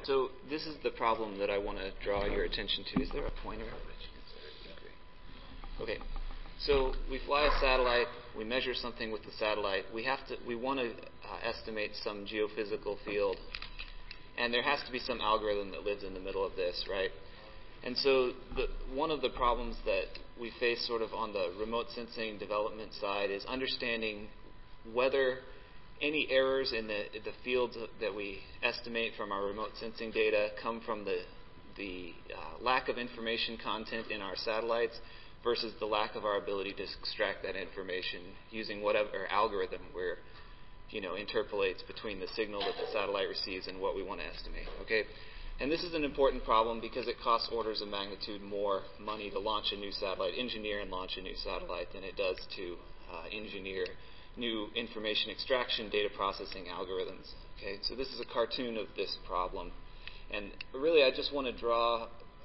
So this is the problem that I want to draw your attention to. Is there a pointer? Okay. So we fly a satellite. We measure something with the satellite. We want to estimate some geophysical field, and there has to be some algorithm that lives in the middle of this, right? And so one of the problems that we face sort of on the remote sensing development side is understanding whether any errors in the fields that we estimate from our remote sensing data come from the lack of information content in our satellites versus the lack of our ability to extract that information using whatever algorithm interpolates between the signal that the satellite receives and what we want to estimate. Okay, and this is an important problem because it costs orders of magnitude more money to engineer and launch a new satellite than it does to engineer new information extraction data processing algorithms. Okay, so this is a cartoon of this problem, and really I just want to draw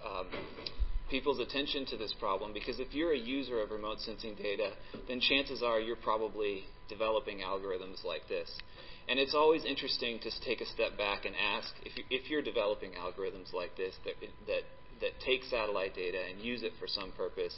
people's attention to this problem because if you're a user of remote sensing data, then chances are you're probably developing algorithms like this. And it's always interesting to take a step back and ask if you're developing algorithms like this that take satellite data and use it for some purpose.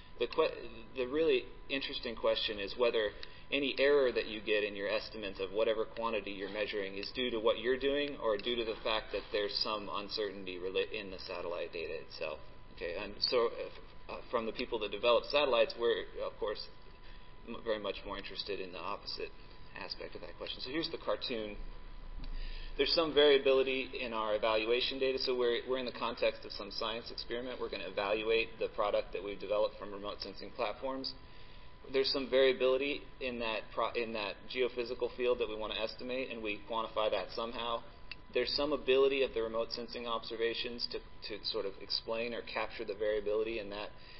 The really interesting question is whether any error that you get in your estimates of whatever quantity you're measuring is due to what you're doing or due to the fact that there's some uncertainty in the satellite data itself. Okay, and so from the people that develop satellites, we're, of course, very much more interested in the opposite aspect of that question. So here's the cartoon. There's some variability in our evaluation data. So we're in the context of some science experiment. We're going to evaluate the product that we've developed from remote sensing platforms. There's some variability in that geophysical field that we want to estimate, and we quantify that somehow. There's some ability of the remote sensing observations to sort of explain or capture the variability in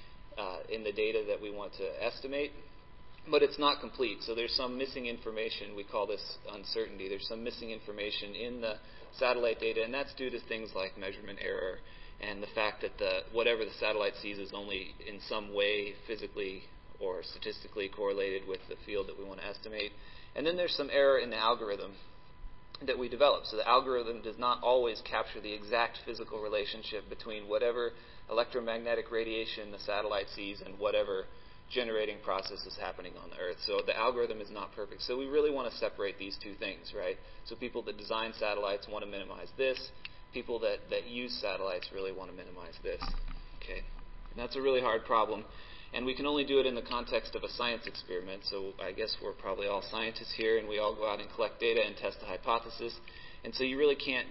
the data that we want to estimate, but it's not complete. So there's some missing information. We call this uncertainty. There's some missing information in the satellite data, and that's due to things like measurement error and the fact that whatever the satellite sees is only in some way physically or statistically correlated with the field that we want to estimate. And then there's some error in the algorithm that we develop. So the algorithm does not always capture the exact physical relationship between whatever electromagnetic radiation the satellite sees and whatever generating process is happening on the Earth. So the algorithm is not perfect. So we really want to separate these two things, right? So people that design satellites want to minimize this. People that use satellites really want to minimize this. Okay, and that's a really hard problem. And we can only do it in the context of a science experiment. So I guess we're probably all scientists here, and we all go out and collect data and test a hypothesis. And so you really can't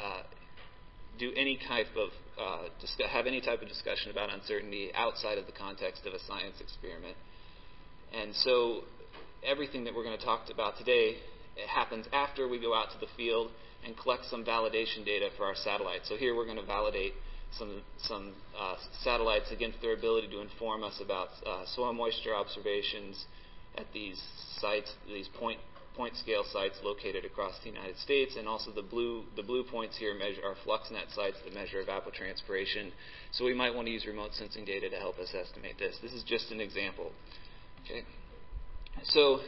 do any type of have any type of discussion about uncertainty outside of the context of a science experiment. And so everything that we're going to talk about today happens after we go out to the field and collect some validation data for our satellites. So here we're going to validate some satellites against their ability to inform us about soil moisture observations at these sites, these point scale sites located across the United States, and also the blue points here are FluxNet sites that measure evapotranspiration. So we might want to use remote sensing data to help us estimate this. This is just an example. Okay. So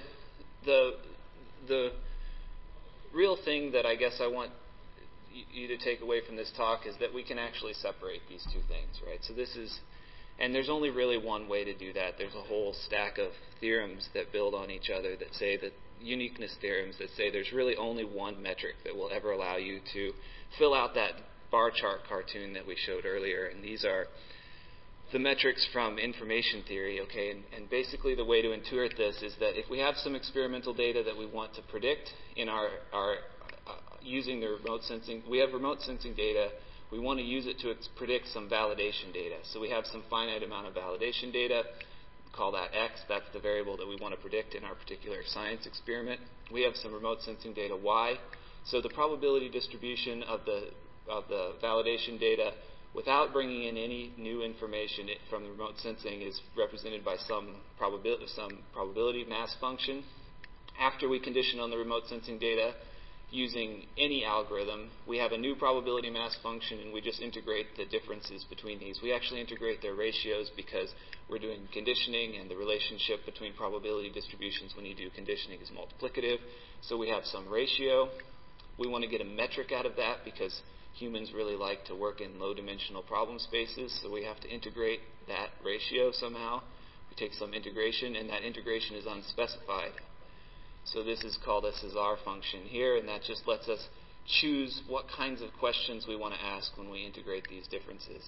the real thing that I guess I want you to take away from this talk is that we can actually separate these two things, right? So and there's only really one way to do that. There's a whole stack of theorems that build on each other that say that uniqueness theorems that say there's really only one metric that will ever allow you to fill out that bar chart cartoon that we showed earlier, and these are the metrics from information theory, okay? And basically the way to intuit this is that if we have some experimental data that we want to predict in our using the remote sensing, we have remote sensing data, we want to use it to predict some validation data. So we have some finite amount of validation data, call that X, that's the variable that we want to predict in our particular science experiment. We have some remote sensing data Y. So the probability distribution of the validation data without bringing in any new information from the remote sensing is represented by some probability mass function. After we condition on the remote sensing data using any algorithm, we have a new probability mass function, and we just integrate the differences between these. We actually integrate their ratios because we're doing conditioning, and the relationship between probability distributions when you do conditioning is multiplicative. So we have some ratio. We want to get a metric out of that because humans really like to work in low-dimensional problem spaces, so we have to integrate that ratio somehow. We take some integration, and that integration is unspecified. So this is called a César function here, and that just lets us choose what kinds of questions we want to ask when we integrate these differences.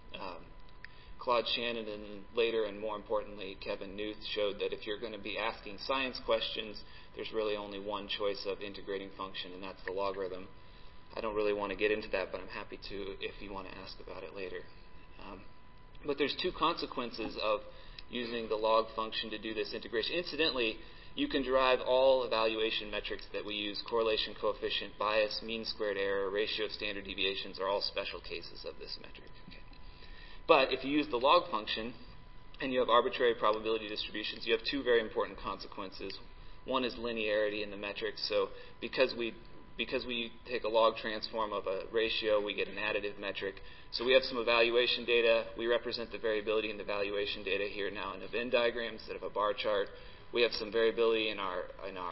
Claude Shannon and later, and more importantly, Kevin Knuth showed that if you're going to be asking science questions, there's really only one choice of integrating function, and that's the logarithm. I don't really want to get into that, but I'm happy to if you want to ask about it later. But there's two consequences of using the log function to do this integration. Incidentally, you can derive all evaluation metrics that we use: correlation coefficient, bias, mean squared error, ratio of standard deviations are all special cases of this metric. Okay. But if you use the log function and you have arbitrary probability distributions, you have two very important consequences. One is linearity in the metrics. So because we take a log transform of a ratio, we get an additive metric. So we have some evaluation data. We represent the variability in the evaluation data here now in a Venn diagram instead of a bar chart. We have some variability in our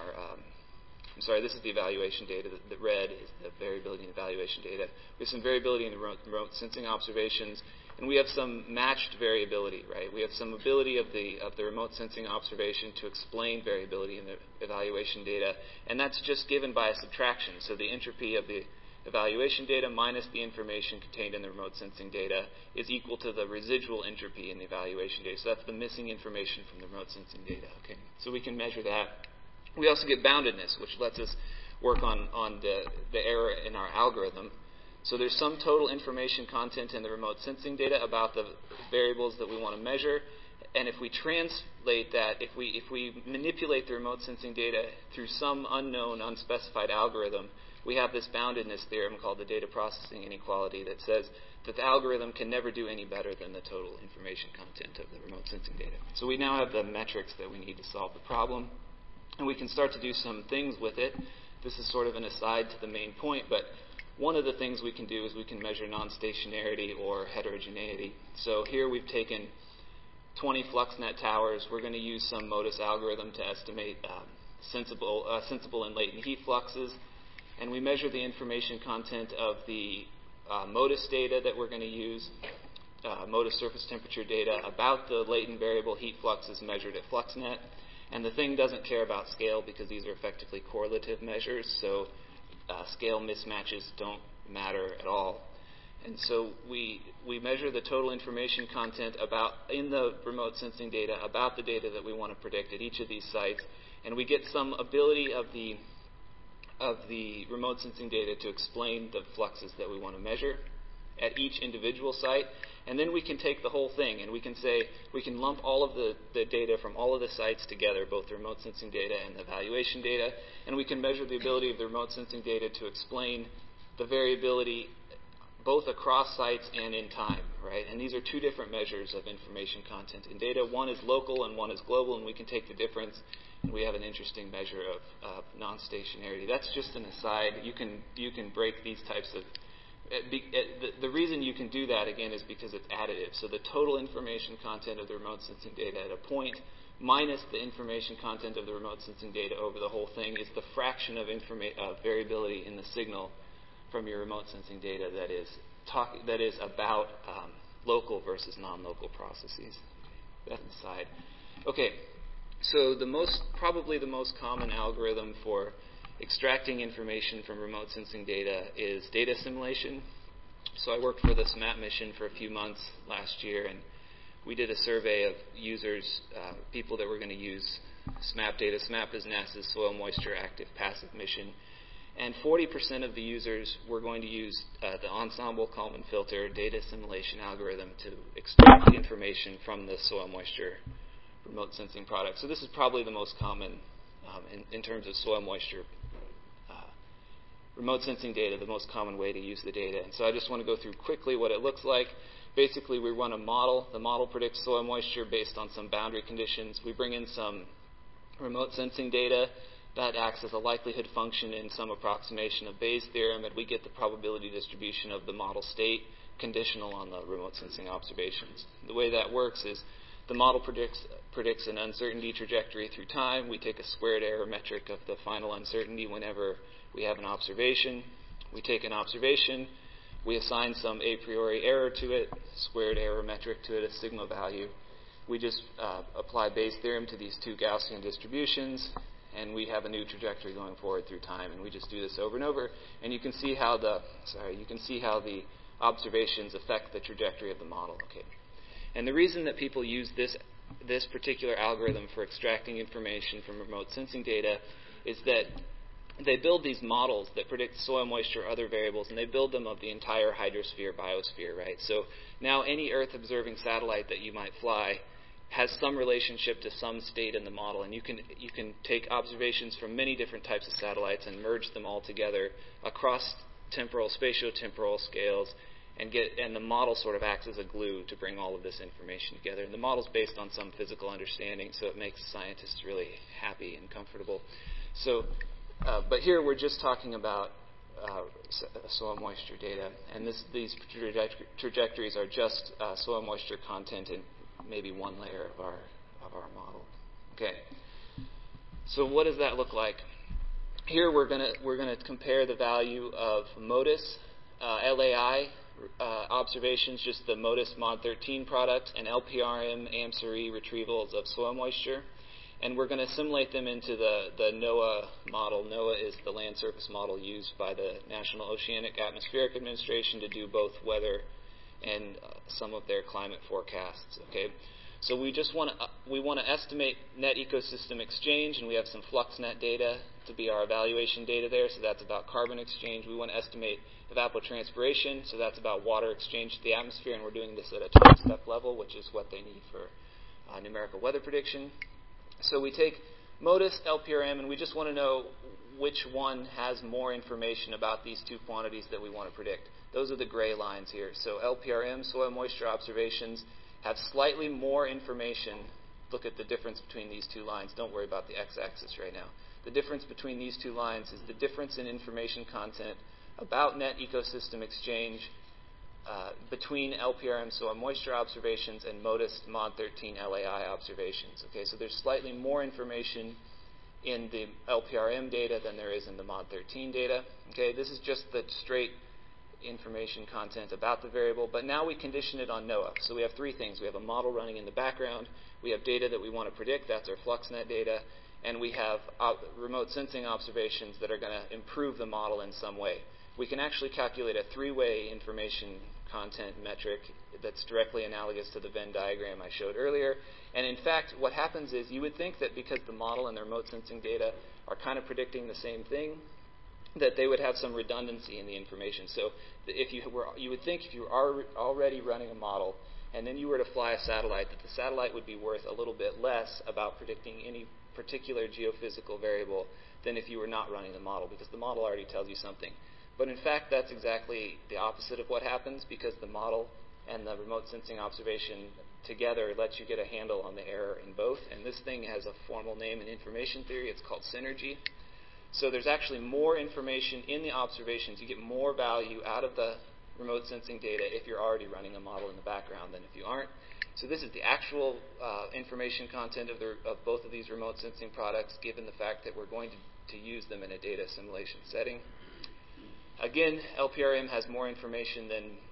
this is the evaluation data. The red is the variability in the evaluation data. We have some variability in the remote sensing observations, and we have some matched variability, right? We have some ability of the remote sensing observation to explain variability in the evaluation data, and that's just given by a subtraction. So the entropy of the evaluation data minus the information contained in the remote sensing data is equal to the residual entropy in the evaluation data. So that's the missing information from the remote sensing data. Okay, so we can measure that. We also get boundedness, which lets us work on the error in our algorithm. So there's some total information content in the remote sensing data about the variables that we want to measure, and if we translate that, if we manipulate the remote sensing data through some unknown, unspecified algorithm, we have this boundedness theorem called the data processing inequality that says that the algorithm can never do any better than the total information content of the remote sensing data. So we now have the metrics that we need to solve the problem, and we can start to do some things with it. This is sort of an aside to the main point, but one of the things we can do is we can measure non-stationarity or heterogeneity. So here we've taken 20 FluxNet towers. We're going to use some MODIS algorithm to estimate sensible and latent heat fluxes. And we measure the information content of the MODIS data that we're going to use, MODIS surface temperature data about the latent variable heat fluxes measured at FluxNet. And the thing doesn't care about scale because these are effectively correlative measures, so scale mismatches don't matter at all. And so we measure the total information content in the remote sensing data about the data that we want to predict at each of these sites, and we get some ability of the remote sensing data to explain the fluxes that we want to measure at each individual site. And then we can take the whole thing and we can lump all of the data from all of the sites together, both the remote sensing data and the evaluation data, and we can measure the ability of the remote sensing data to explain the variability both across sites and in time, right? And these are two different measures of information content in data. One is local and one is global, and we can take the difference, and we have an interesting measure of non-stationarity. That's just an aside. You can break these types of the reason you can do that, again, is because it's additive. So the total information content of the remote sensing data at a point minus the information content of the remote sensing data over the whole thing is the fraction of variability in the signal from your remote sensing data that is about local versus non-local processes. That's an aside. Okay, so probably the most common algorithm for extracting information from remote sensing data is data assimilation. So I worked for the SMAP mission for a few months last year, and we did a survey of users, people that were going to use SMAP data. SMAP is NASA's soil moisture active passive mission. And 40% of the users were going to use the Ensemble Kalman filter data assimilation algorithm to extract information from the soil moisture remote sensing product. So this is probably the most common in terms of soil moisture remote sensing data, the most common way to use the data. And so I just want to go through quickly what it looks like. Basically, we run a model. The model predicts soil moisture based on some boundary conditions. We bring in some remote sensing data that acts as a likelihood function in some approximation of Bayes' theorem, and we get the probability distribution of the model state conditional on the remote sensing observations. The way that works is the model predicts an uncertainty trajectory through time. We take a squared error metric of the final uncertainty whenever we have an observation. We take an observation, We assign some a priori error to it, squared error metric to it, a sigma value. We just apply Bayes' theorem to these two Gaussian distributions, and we have a new trajectory going forward through time. And we just do this over and over, and you can see how the observations affect the trajectory of the model. Okay. And the reason that people use this particular algorithm for extracting information from remote sensing data is that they build these models that predict soil moisture or other variables, and they build them of the entire hydrosphere, biosphere, right? So now any Earth-observing satellite that you might fly has some relationship to some state in the model, and you can take observations from many different types of satellites and merge them all together across spatiotemporal scales, and the model sort of acts as a glue to bring all of this information together. And the model's based on some physical understanding, so it makes scientists really happy and comfortable. So, but here we're just talking about soil moisture data, and these trajectories are just soil moisture content in maybe one layer of our model. Okay. So what does that look like? Here we're gonna compare the value of MODIS, LAI observations, just the MODIS Mod 13 product, and LPRM AMSURI retrievals of soil moisture. And we're going to simulate them into the NOAA model. NOAA is the land surface model used by the National Oceanic Atmospheric Administration to do both weather and some of their climate forecasts. Okay, so we want to estimate net ecosystem exchange, and we have some FluxNet data to be our evaluation data there. So that's about carbon exchange. We want to estimate evapotranspiration, so that's about water exchange to the atmosphere, and we're doing this at a 12-step level, which is what they need for numerical weather prediction. So we take MODIS, LPRM, and we just want to know which one has more information about these two quantities that we want to predict. Those are the gray lines here. So LPRM, soil moisture observations, have slightly more information. Look at the difference between these two lines. Don't worry about the x-axis right now. The difference between these two lines is the difference in information content about net ecosystem exchange between LPRM soil moisture observations and MODIS Mod 13 LAI observations. Okay, so there's slightly more information in the LPRM data than there is in the Mod 13 data. Okay, this is just the straight information content about the variable, but now we condition it on NOAA. So we have three things. We have a model running in the background. We have data that we want to predict. That's our FluxNet data. And we have remote sensing observations that are going to improve the model in some way. We can actually calculate a three-way information content metric that's directly analogous to the Venn diagram I showed earlier. And in fact, what happens is you would think that because the model and the remote sensing data are kind of predicting the same thing, that they would have some redundancy in the information. So you would think if you are already running a model and then you were to fly a satellite, that the satellite would be worth a little bit less about predicting any particular geophysical variable than if you were not running the model, because the model already tells you something. But in fact, that's exactly the opposite of what happens, because the model and the remote sensing observation together lets you get a handle on the error in both. And this thing has a formal name in information theory. It's called synergy. So there's actually more information in the observations. You get more value out of the remote sensing data if you're already running a model in the background than if you aren't. So this is the actual information content of both of these remote sensing products, given the fact that we're going to use them in a data assimilation setting. Again, LPRM has more information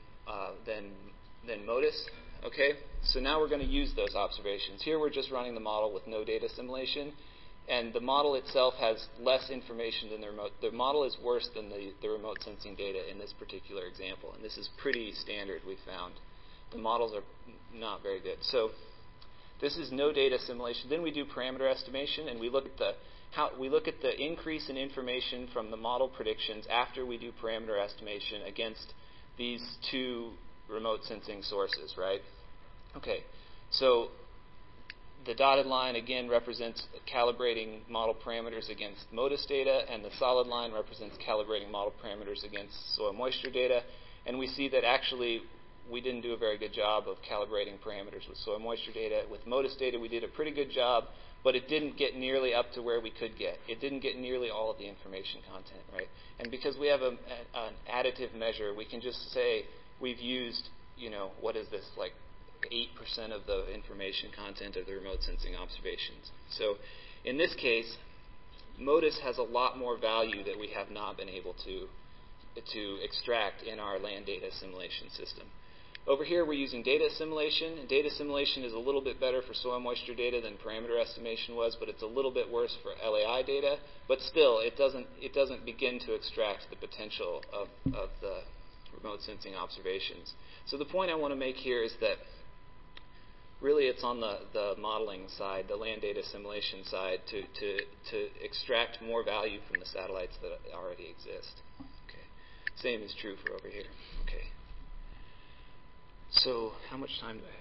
than MODIS. Okay, so now we're going to use those observations. Here we're just running the model with no data assimilation, and the model itself has less information than the remote. The model is worse than the remote sensing data in this particular example, and this is pretty standard, we found. The models are not very good. So this is no data assimilation. Then we do parameter estimation, and we look at the increase in information from the model predictions after we do parameter estimation against these two remote sensing sources, right? Okay, so the dotted line again represents calibrating model parameters against MODIS data, and the solid line represents calibrating model parameters against soil moisture data. And we see that actually we didn't do a very good job of calibrating parameters with soil moisture data. With MODIS data, we did a pretty good job, but it didn't get nearly up to where we could get. It didn't get nearly all of the information content, right? And because we have an additive measure, we can just say we've used, what is this, like 8% of the information content of the remote sensing observations. So in this case, MODIS has a lot more value that we have not been able to to extract in our land data assimilation system. Over here, we're using data assimilation, and data assimilation is a little bit better for soil moisture data than parameter estimation was, but it's a little bit worse for LAI data. But still, it doesn't begin to extract the potential of the remote sensing observations. So the point I want to make here is that really it's on the modeling side, the land data assimilation side, to extract more value from the satellites that already exist. Okay. Same is true for over here. Okay. So how much time do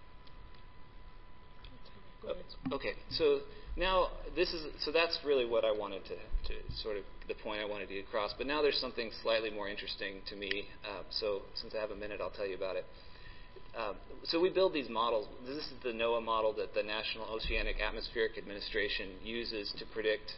I have? Okay. So now that's really what I wanted to sort of the point I wanted to get across. But now there's something slightly more interesting to me. So since I have a minute, I'll tell you about it. So we build these models. This is the NOAA model that the National Oceanic Atmospheric Administration uses to predict,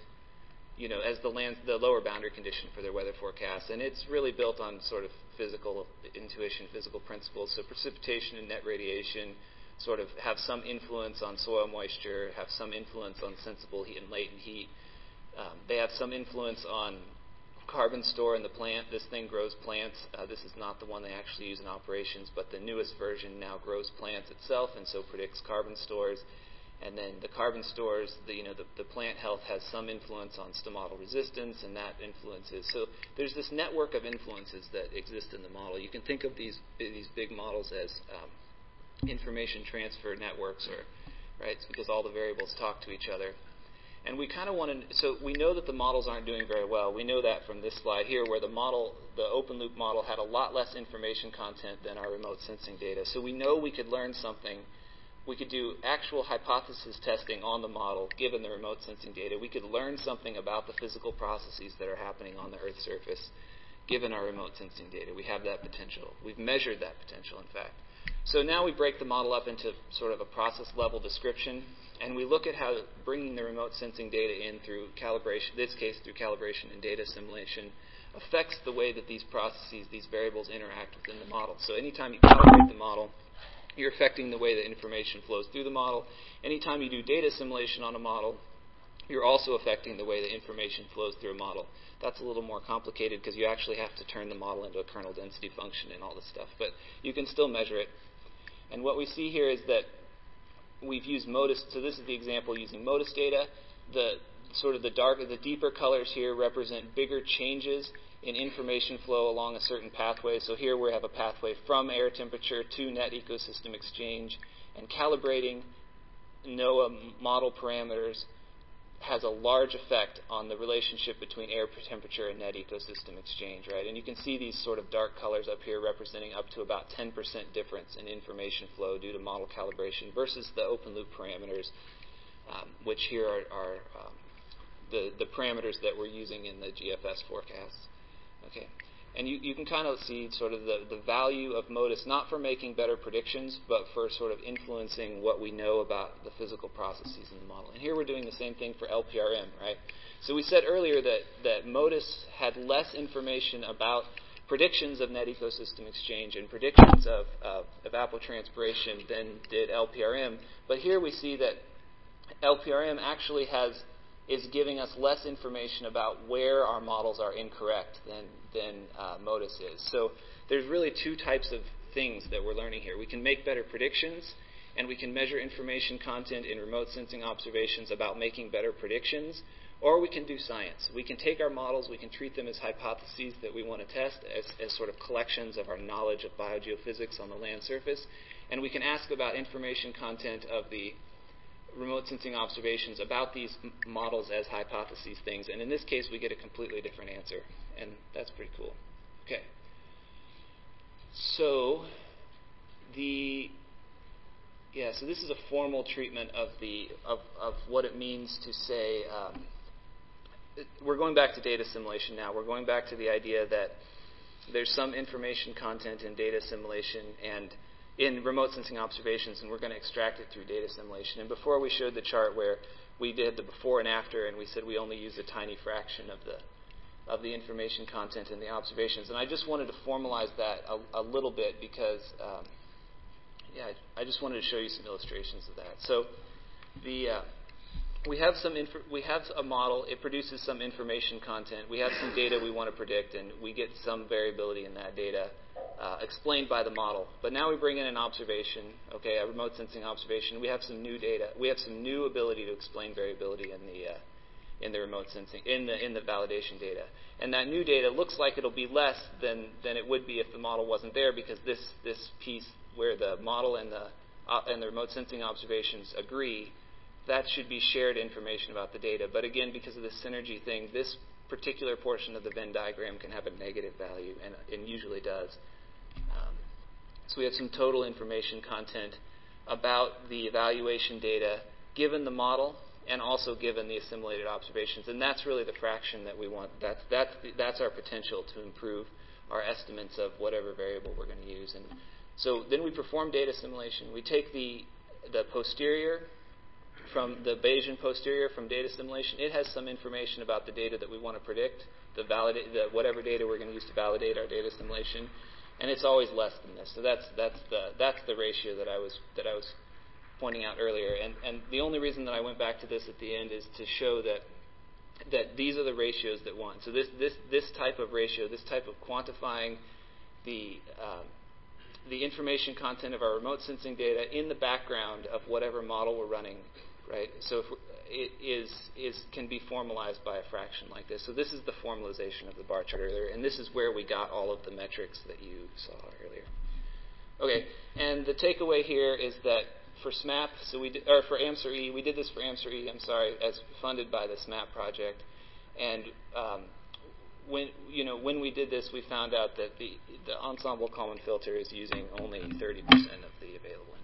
as the lower boundary condition for their weather forecast. And it's really built on sort of physical intuition, physical principles. So precipitation and net radiation sort of have some influence on soil moisture, have some influence on sensible heat and latent heat. They have some influence on carbon store in the plant. This thing grows plants. This is not the one they actually use in operations, but the newest version now grows plants itself and so predicts carbon stores. And then the carbon stores, the plant health has some influence on stomatal resistance, and that influences. So there's this network of influences that exist in the model. You can think of these big models as information transfer networks, right? It's because all the variables talk to each other. And we kind of want to, so we know that the models aren't doing very well. We know that from this slide here, where the open loop model had a lot less information content than our remote sensing data. So we know we could learn something. We could do actual hypothesis testing on the model, given the remote sensing data. We could learn something about the physical processes that are happening on the Earth's surface, given our remote sensing data. We have that potential. We've measured that potential, in fact. So now we break the model up into sort of a process level description, and we look at how bringing the remote sensing data in through calibration, in this case through calibration and data assimilation, affects the way that these processes, these variables interact within the model. So anytime you calibrate the model, you're affecting the way that information flows through the model. Anytime you do data assimilation on a model, you're also affecting the way that information flows through a model. That's a little more complicated because you actually have to turn the model into a kernel density function and all this stuff. But you can still measure it. And what we see here is that we've used MODIS. So this is the example using MODIS data. The deeper colors here represent bigger changes in information flow along a certain pathway. So here we have a pathway from air temperature to net ecosystem exchange, and calibrating NOAA model parameters has a large effect on the relationship between air temperature and net ecosystem exchange, right? And you can see these sort of dark colors up here representing up to about 10% difference in information flow due to model calibration versus the open loop parameters, which here are the parameters that we're using in the GFS forecasts. Okay, and you can kind of see sort of the value of MODIS, not for making better predictions, but for sort of influencing what we know about the physical processes in the model. And here we're doing the same thing for LPRM, right? So we said earlier that MODIS had less information about predictions of net ecosystem exchange and predictions of evapotranspiration than did LPRM. But here we see that LPRM actually is giving us less information about where our models are incorrect than MODIS is. So there's really two types of things that we're learning here. We can make better predictions, and we can measure information content in remote sensing observations about making better predictions, or we can do science. We can take our models, we can treat them as hypotheses that we want to test, as sort of collections of our knowledge of biogeophysics on the land surface, and we can ask about information content of the remote sensing observations about these models as hypotheses things. And in this case, we get a completely different answer. And that's pretty cool. Okay. So so this is a formal treatment of what it means to say, we're going back to data assimilation now. We're going back to the idea that there's some information content in data assimilation and in remote sensing observations, and we're going to extract it through data assimilation. And before we showed the chart where we did the before and after, and we said we only use a tiny fraction of the information content in the observations. And I just wanted to formalize that a little bit because, I just wanted to show you some illustrations of that. So we have a model. It produces some information content. We have some data we want to predict, and we get some variability in that data explained by the model. But now we bring in an observation, okay, a remote sensing observation. We have some new data. We have some new ability to explain variability in the remote sensing in the validation data. And that new data looks like it'll be less than it would be if the model wasn't there, because this piece where the model and the remote sensing observations agree, that should be shared information about the data. But again, because of this synergy thing, this particular portion of the Venn diagram can have a negative value, and usually does. So we have some total information content about the evaluation data given the model and also given the assimilated observations. And that's really the fraction that we want. That's our potential to improve our estimates of whatever variable we're going to use. And so then we perform data assimilation. We take the posterior from the Bayesian posterior from data assimilation. It has some information about the data that we want to predict, whatever data we're going to use to validate our data assimilation, and it's always less than this. So that's the ratio that I was pointing out earlier. And the only reason that I went back to this at the end is to show that these are the ratios that want. So this type of ratio, this type of quantifying the information content of our remote sensing data in the background of whatever model we're running, right? So it can be formalized by a fraction like this. So this is the formalization of the bar chart earlier, and this is where we got all of the metrics that you saw earlier. Okay, and the takeaway here is that for SMAP, for AMSR-E, we did this for AMSR-E, as funded by the SMAP project, and when we did this, we found out that the ensemble Kalman filter is using only 30% of the available information.